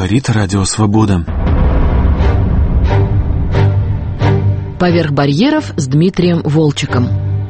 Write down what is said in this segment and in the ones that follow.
Говорит Радио Свобода. «Поверх барьеров» с Дмитрием Волчеком.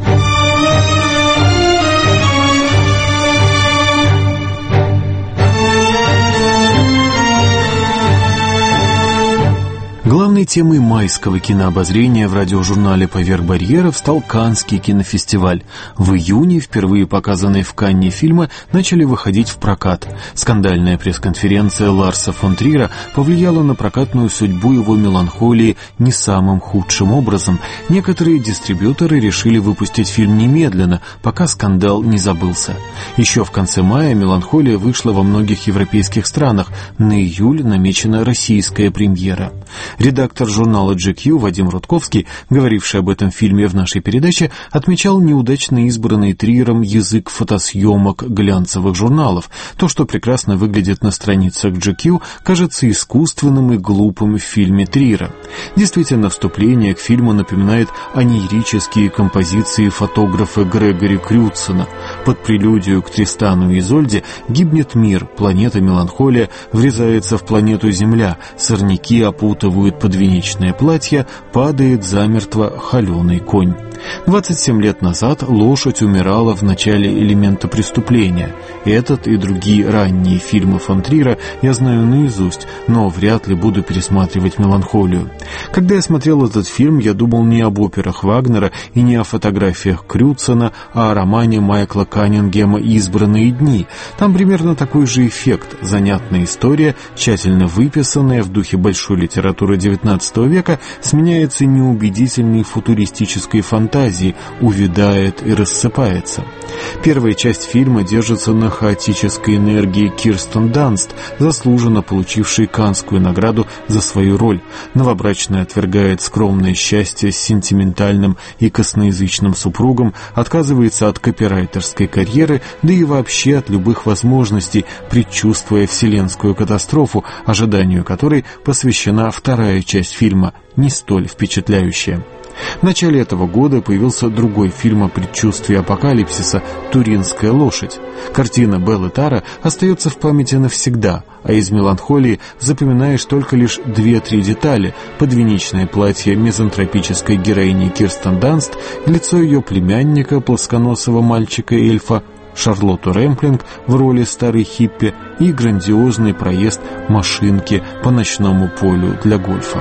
Главной темой майского кинообозрения в радиожурнале «Поверх барьеров» стал Каннский кинофестиваль. В июне впервые показанные в Канне фильмы начали выходить в прокат. Скандальная пресс-конференция Ларса фон Триера повлияла на прокатную судьбу его «Меланхолии» не самым худшим образом. Некоторые дистрибьюторы решили выпустить фильм немедленно, пока скандал не забылся. Еще в конце мая «Меланхолия» вышла во многих европейских странах. На июль намечена российская премьера. Редактор журнала GQ Вадим Рудковский, говоривший об этом фильме в нашей передаче, отмечал неудачно избранный Триером язык фотосъемок глянцевых журналов. То, что прекрасно выглядит на страницах GQ, кажется искусственным и глупым в фильме Триера. Действительно, вступление к фильму напоминает онирические композиции фотографа Грегори Крюцена. Под прелюдию к Тристану и Изольде гибнет мир, планета Меланхолия врезается в планету Земля, сорняки опутывают подвенечное платье, падает замертво холеный конь. 27 лет назад лошадь умирала в начале элемента преступления. Этот и другие ранние фильмы фон Триера я знаю наизусть, но вряд ли буду пересматривать «Меланхолию». Когда я смотрел этот фильм, я думал не об операх Вагнера и не о фотографиях Крюцена, а о романе Майкла Каннингема «Избранные дни». Там примерно такой же эффект. Занятная история, тщательно выписанная в духе большой литературы XIX века, сменяется неубедительной футуристической фантазией, увядает и рассыпается. Первая часть фильма держится на хаотической энергии Кирстен Данст, заслуженно получившей Каннскую награду за свою роль. Новобрачная отвергает скромное счастье с сентиментальным и косноязычным супругом, отказывается от копирайтерской карьеры, да и вообще от любых возможностей, предчувствуя вселенскую катастрофу, ожиданию которой посвящена вторая часть фильма, не столь впечатляющая. В начале этого года появился другой фильм о предчувствии апокалипсиса «Туринская лошадь». Картина Беллы Тара остается в памяти навсегда, а из «Меланхолии» запоминаешь только лишь 2-3 детали: подвенечное платье мизантропической героини Кирстен Данст, лицо ее племянника, плосконосого мальчика-эльфа, Шарлотту Рэмплинг в роли старой хиппи и грандиозный проезд машинки по ночному полю для гольфа.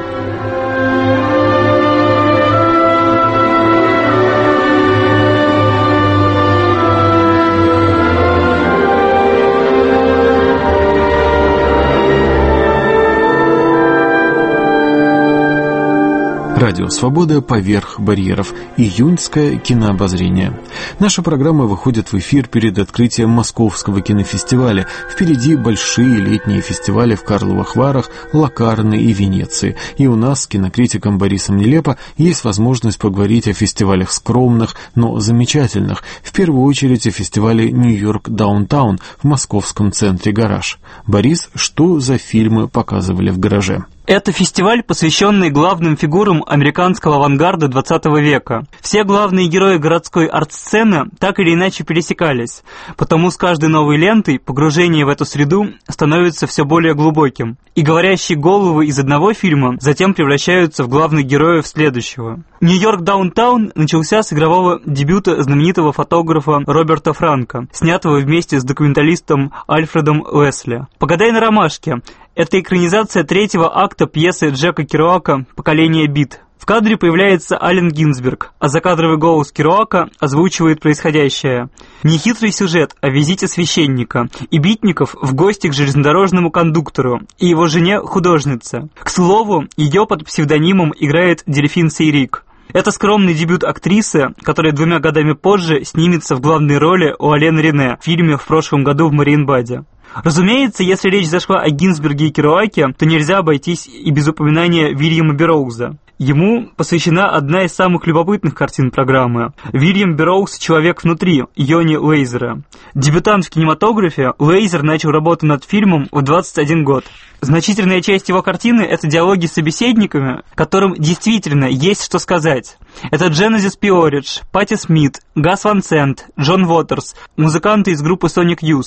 Радио «Свобода. Поверх барьеров». Июньское кинообозрение. Наша программа выходит в эфир перед открытием Московского кинофестиваля. Впереди большие летние фестивали в Карловых Варах, Локарно и Венеции. И у нас с кинокритиком Борисом Нелепо есть возможность поговорить о фестивалях скромных, но замечательных. В первую очередь о фестивале «Нью-Йорк Даунтаун» в московском центре «Гараж». Борис, что за фильмы показывали в «Гараже»? Это фестиваль, посвященный главным фигурам американского авангарда XX века. Все главные герои городской арт-сцены так или иначе пересекались, потому с каждой новой лентой погружение в эту среду становится все более глубоким, и говорящие головы из одного фильма затем превращаются в главных героев следующего. «Нью-Йорк Даунтаун» начался с игрового дебюта знаменитого фотографа Роберта Франка, снятого вместе с документалистом Альфредом Уэсли. «Погадай на ромашке» — это экранизация третьего акта пьесы Джека Керуака «Поколение бит». В кадре появляется Аллен Гинзберг, а закадровый голос Керуака озвучивает происходящее. Нехитрый сюжет о визите священника и битников в гости к железнодорожному кондуктору и его жене-художнице. К слову, ее под псевдонимом играет Дельфин Сейрик. Это скромный дебют актрисы, которая 2 годами позже снимется в главной роли у Ален Рене в фильме в прошлом году в Мариенбаде. Разумеется, если речь зашла о Гинзберге и Керуаке, то нельзя обойтись и без упоминания Вильяма Берроуза. Ему посвящена одна из самых любопытных картин программы. Вильям Берроуз «Человек внутри» Йони Лейзера. Дебютант в кинематографе, Лейзер начал работу над фильмом в 21 год. Значительная часть его картины — это диалоги с собеседниками, которым действительно есть что сказать. Это Genesis P-Orridge, Патти Смит, Гас Ван Сент, Джон Уотерс, музыканты из группы Sonic Youth.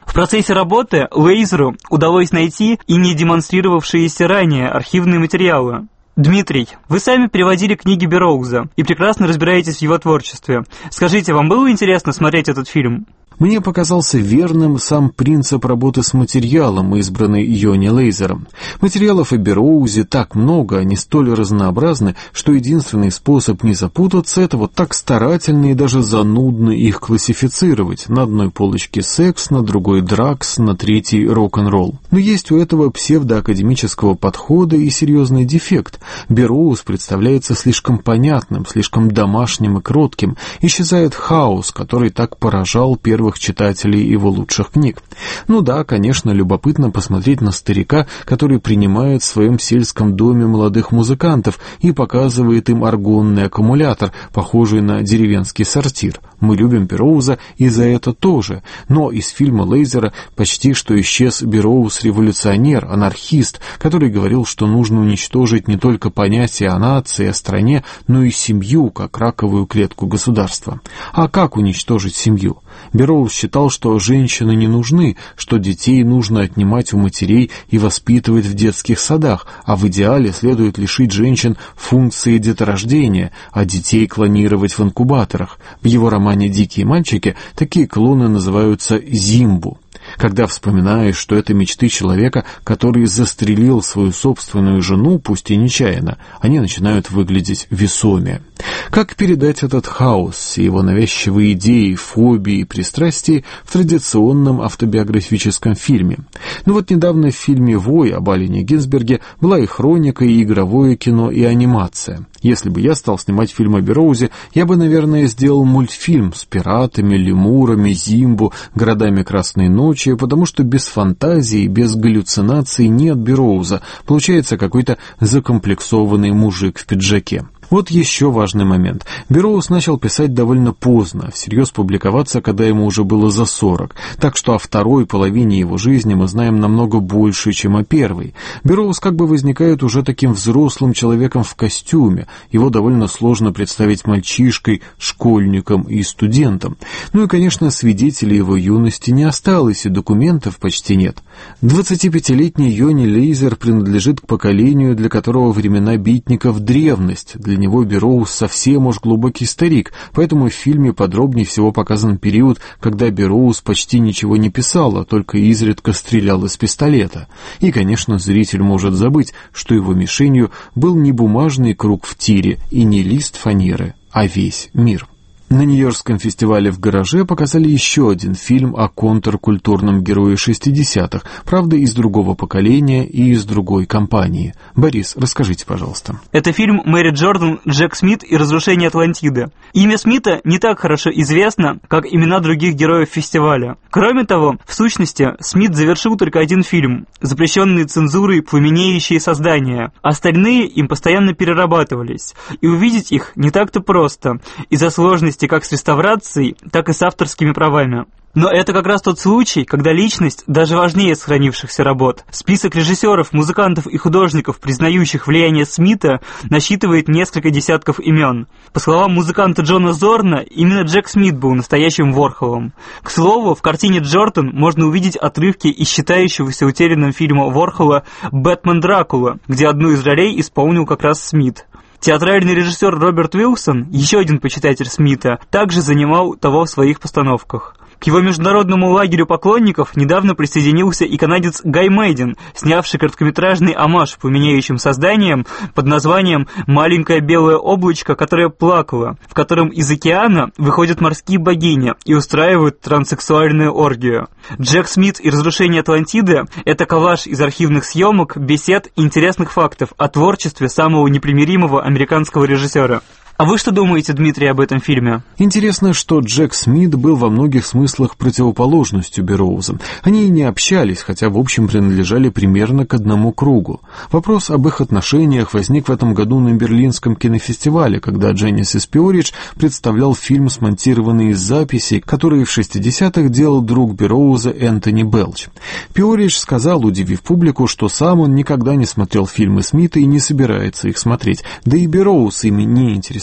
В процессе работы Лейзеру удалось найти и не демонстрировавшиеся ранее архивные материалы. Дмитрий, вы сами переводили книги Берроуза и прекрасно разбираетесь в его творчестве. Скажите, вам было интересно смотреть этот фильм? Мне показался верным сам принцип работы с материалом, избранный Йони Лейзером. Материалов о Берроузе так много, они столь разнообразны, что единственный способ не запутаться — это вот так старательно и даже занудно их классифицировать. На одной полочке секс, на другой дракс, на третьей рок-н-ролл. Но есть у этого псевдоакадемического подхода и серьезный дефект. Берроуз представляется слишком понятным, слишком домашним и кротким. Исчезает хаос, который так поражал первых читателей его лучших книг. Ну да, конечно, любопытно посмотреть на старика, который принимает в своем сельском доме молодых музыкантов и показывает им аргонный аккумулятор, похожий на деревенский сортир. Мы любим Берроуза и за это тоже, но из фильма Лейзера почти что исчез Берроуз-революционер, анархист, который говорил, что нужно уничтожить не только понятие о нации, о стране, но и семью, как раковую клетку государства. А как уничтожить семью? Берроуз считал, что женщины не нужны, что детей нужно отнимать у матерей и воспитывать в детских садах, а в идеале следует лишить женщин функции деторождения, а детей клонировать в инкубаторах. В его романе «Дикие мальчики» такие клоны называются «зимбу». Когда вспоминаешь, что это мечты человека, который застрелил свою собственную жену, пусть и нечаянно, они начинают выглядеть весомее. Как передать этот хаос, его навязчивые идеи, фобии и пристрастия в традиционном автобиографическом фильме? Ну вот недавно в фильме «Вой» об Аллене Гинзберге была и хроника, и игровое кино, и анимация. Если бы я стал снимать фильм о Берроузе, я бы, наверное, сделал мультфильм с пиратами, лемурами, зимбу, городами Красной Ночи, потому что без фантазии, без галлюцинаций нет Берроуза. Получается какой-то закомплексованный мужик в пиджаке. Вот еще важный момент. Берроуз начал писать довольно поздно, всерьез публиковаться, когда ему уже было за 40, так что о второй половине его жизни мы знаем намного больше, чем о первой. Берроуз как бы возникает уже таким взрослым человеком в костюме, его довольно сложно представить мальчишкой, школьником и студентом. Ну и, конечно, свидетелей его юности не осталось, и документов почти нет. 25-летний Йони Лейзер принадлежит к поколению, для которого времена битников — древность. Для него Берроуз совсем уж глубокий старик, поэтому в фильме подробнее всего показан период, когда Берроуз почти ничего не писал, а только изредка стрелял из пистолета. И, конечно, зритель может забыть, что его мишенью был не бумажный круг в тире и не лист фанеры, а весь мир. На Нью-Йоркском фестивале в гараже показали еще один фильм о контркультурном герое 60-х, правда, из другого поколения и из другой компании. Борис, расскажите, пожалуйста. Это фильм Мэри Джордан «Джек Смит и разрушение Атлантиды». Имя Смита не так хорошо известно, как имена других героев фестиваля. Кроме того, в сущности, Смит завершил только один фильм, запрещенные цензурой «Пламенеющие создания». Остальные им постоянно перерабатывались, и увидеть их не так-то просто, из-за сложности как с реставрацией, так и с авторскими правами. Но это как раз тот случай, когда личность даже важнее сохранившихся работ. Список режиссеров, музыкантов и художников, признающих влияние Смита, насчитывает несколько десятков имен. По словам музыканта Джона Зорна, именно Джек Смит был настоящим Ворхолом. К слову, в картине Джордан можно увидеть отрывки из считающегося утерянным фильма Ворхола «Бэтмен Дракула», где одну из ролей исполнил как раз Смит. Театральный режиссер Роберт Уилсон, еще один почитатель Смита, также занимал того в своих постановках. К его международному лагерю поклонников недавно присоединился и канадец Гай Мэйдин, снявший короткометражный омаж пламенеющим созданиям под названием «Маленькое белое облачко, которое плакало», в котором из океана выходят морские богини и устраивают транссексуальную оргию. Джек Смит и разрушение Атлантиды — это коллаж из архивных съемок, бесед и интересных фактов о творчестве самого непримиримого американского режиссера. А вы что думаете, Дмитрий, об этом фильме? Интересно, что Джек Смит был во многих смыслах противоположностью Берроуза. Они и не общались, хотя в общем принадлежали примерно к одному кругу. Вопрос об их отношениях возник в этом году на Берлинском кинофестивале, когда Дженнисис Пиоридж представлял фильм, смонтированный из записей, которые в 60-х делал друг Берроуза Энтони Белч. Пиоридж сказал, удивив публику, что сам он никогда не смотрел фильмы Смита и не собирается их смотреть, да и Берроуз ими не интересовался.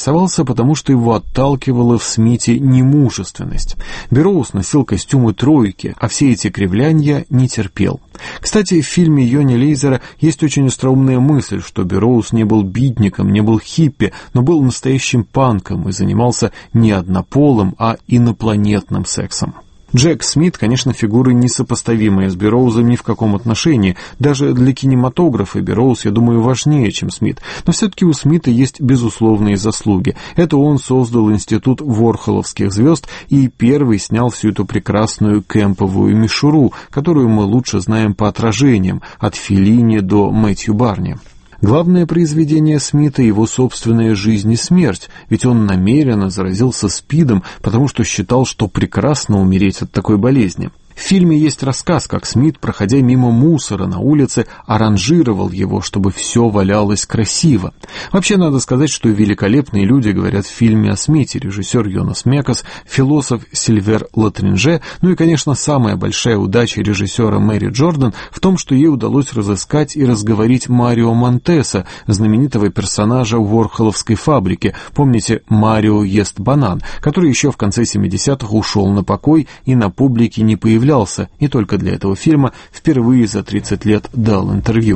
заинтересовался, потому что его отталкивала в Смите немужественность. Берроуз носил костюмы тройки, а все эти кривлянья не терпел. Кстати, в фильме Йони Лейзера есть очень остроумная мысль, что Берроуз не был битником, не был хиппи, но был настоящим панком и занимался не однополым, а инопланетным сексом. Джек Смит, конечно, фигура несопоставимая с Берроузом ни в каком отношении. Даже для кинематографа Берроуз, я думаю, важнее, чем Смит. Но все-таки у Смита есть безусловные заслуги. Это он создал институт ворхоловских звезд и первый снял всю эту прекрасную кэмповую мишуру, которую мы лучше знаем по отражениям, от Феллини до Мэтью Барни. Главное произведение Смита — его собственная жизнь и смерть, ведь он намеренно заразился СПИДом, потому что считал, что прекрасно умереть от такой болезни. В фильме есть рассказ, как Смит, проходя мимо мусора на улице, аранжировал его, чтобы все валялось красиво. Вообще, надо сказать, что великолепные люди говорят в фильме о Смите: режиссер Йонас Мекас, философ Сильвер Латринже, ну и, конечно, самая большая удача режиссера Мэри Джордан в том, что ей удалось разыскать и разговорить Марио Монтеса, знаменитого персонажа Ворхоловской фабрики, помните, Марио ест банан, который еще в конце 70-х ушел на покой и на публике не появился, и только для этого фильма впервые за 30 лет дал интервью.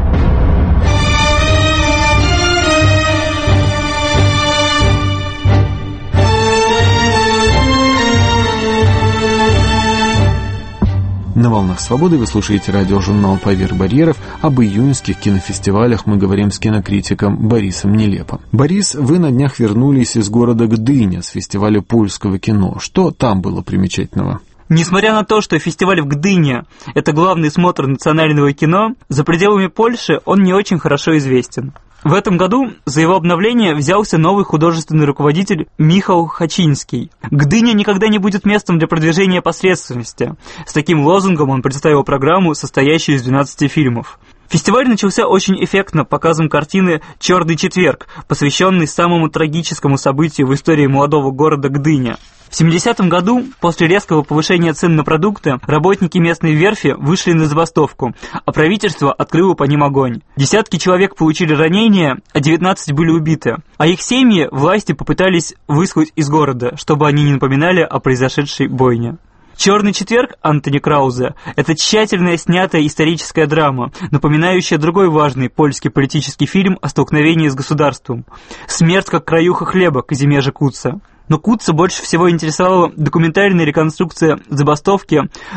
На «Волнах свободы» вы слушаете радиожурнал «Поверх барьеров». Об июньских кинофестивалях мы говорим с кинокритиком Борисом Нелепо. Борис, вы на днях вернулись из города Гдыня с фестиваля польского кино. Что там было примечательного? Несмотря на то, что фестиваль в Гдыне – это главный смотр национального кино, за пределами Польши он не очень хорошо известен. В этом году за его обновление взялся новый художественный руководитель Михал Хачинский. Гдыня никогда не будет местом для продвижения посредственности. С таким лозунгом он представил программу, состоящую из 12 фильмов. Фестиваль начался очень эффектно показом картины «Черный четверг», посвященной самому трагическому событию в истории молодого города Гдыня. В 70-м году, после резкого повышения цен на продукты, работники местной верфи вышли на забастовку, а правительство открыло по ним огонь. Десятки человек получили ранения, а 19 были убиты. А их семьи власти попытались выслать из города, чтобы они не напоминали о произошедшей бойне. «Черный четверг» Антони Краузе – это тщательно снятая историческая драма, напоминающая другой важный польский политический фильм о столкновении с государством «Смерть как краюха хлеба» Казимежа Куца. Но Куца больше всего интересовала документальная реконструкция забастовки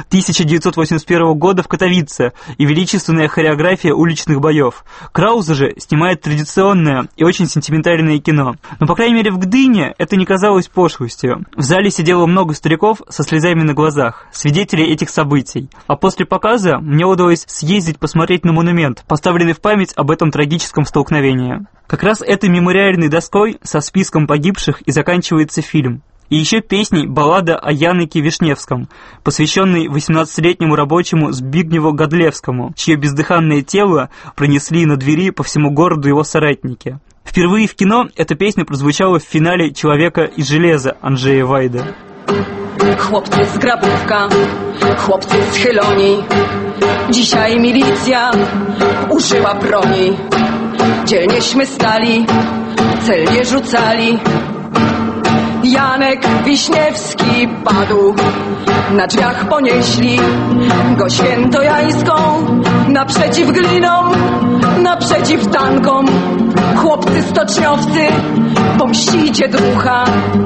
1981 года в Катовице и величественная хореография уличных боев. Краузе же снимает традиционное и очень сентиментальное кино. Но, по крайней мере, в Гдыне это не казалось пошлостью. В зале сидело много стариков со слезами на глазах, свидетелей этих событий. А после показа мне удалось съездить посмотреть на монумент, поставленный в память об этом трагическом столкновении. Как раз этой мемориальной доской со списком погибших и заканчивается фильм. И еще песней баллада о Яныке Вишневском, посвященной 18-летнему рабочему Збигневу Годлевскому, чье бездыханное тело пронесли на двери по всему городу его соратники. Впервые в кино эта песня прозвучала в финале «Человека из железа» Анджея Вайда. Chłopcy z Grabówka, chłopcy schyloni, dzisiaj milicja użyła broni. Dzielnieśmy stali, celnie rzucali. Janek Wiśniewski padł, na drzwiach ponieśli go świętojańską, naprzeciw glinom, naprzeciw tankom. Chłopcy stoczniowcy, pomścicie drucha.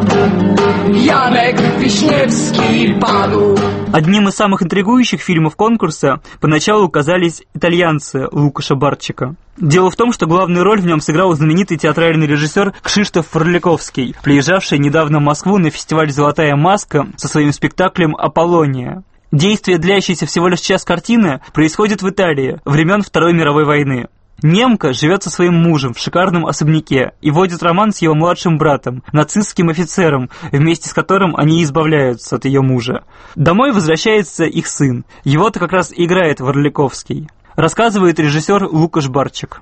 Janek Wiśniewski паду. Одним из самых интригующих фильмов конкурса поначалу казались «Итальянцы» Лукаша Барчика. Дело в том, что главную роль в нем сыграл знаменитый театральный режиссер Кшиштоф Варликовский, приезжавший недавно в Москву на фестиваль «Золотая маска» со своим спектаклем «Аполлония». Действие, длящееся всего лишь час картины, происходит в Италии, времен Второй мировой войны. Немка живет со своим мужем в шикарном особняке и водит роман с его младшим братом, нацистским офицером, вместе с которым они избавляются от ее мужа. Домой возвращается их сын, его-то как раз играет Варликовский. рассказывает режиссер Лукаш Барчик.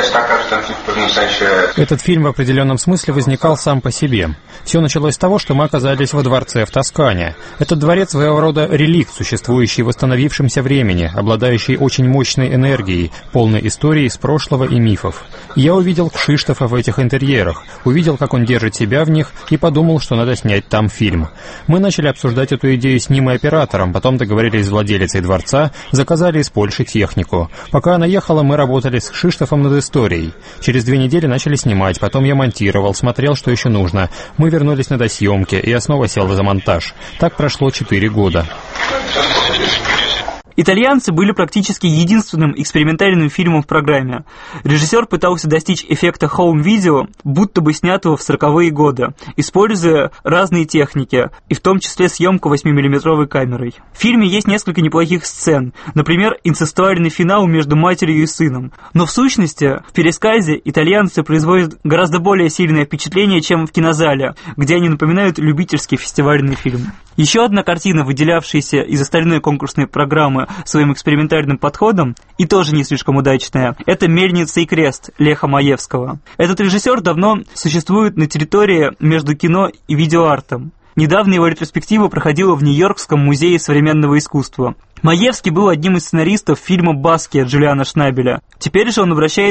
Этот фильм в определенном смысле возникал сам по себе. Все началось с того, что мы оказались во дворце в Тоскане. Этот дворец своего рода реликт, существующий в восстановившемся времени, обладающий очень мощной энергией, полной истории из прошлого и мифов. Я увидел Кшиштофа в этих интерьерах, увидел, как он держит себя в них, и подумал, что надо снять там фильм. Мы начали обсуждать эту идею с ним и оператором, потом договорились с владелицей дворца, заказали из Польши технику. Пока она ехала, мы работали с Кшиштофом над историей. Через 2 недели начали снимать, потом я монтировал, смотрел, что еще нужно. Мы вернулись на досъемки, и я снова сел за монтаж. Так прошло 4 года. «Итальянцы» были практически единственным экспериментальным фильмом в программе. Режиссер пытался достичь эффекта хоум-видео, будто бы снятого в 40-е годы, используя разные техники, и в том числе съемку 8-миллиметровой камерой. В фильме есть несколько неплохих сцен, например, инцестуальный финал между матерью и сыном. Но в сущности, в пересказе «Итальянцы» производят гораздо более сильное впечатление, чем в кинозале, где они напоминают любительский фестивальный фильм. Еще одна картина, выделявшаяся из остальной конкурсной программы своим экспериментальным подходом, и тоже не слишком удачная, это «Мельница и крест» Леха Маевского. Этот режиссер давно существует на территории между кино и видеоартом. Недавно его ретроспектива проходила в Нью-Йоркском музее современного искусства. Маевский был одним из сценаристов фильма «Баски» Джулиана Шнабеля. Теперь же он обращает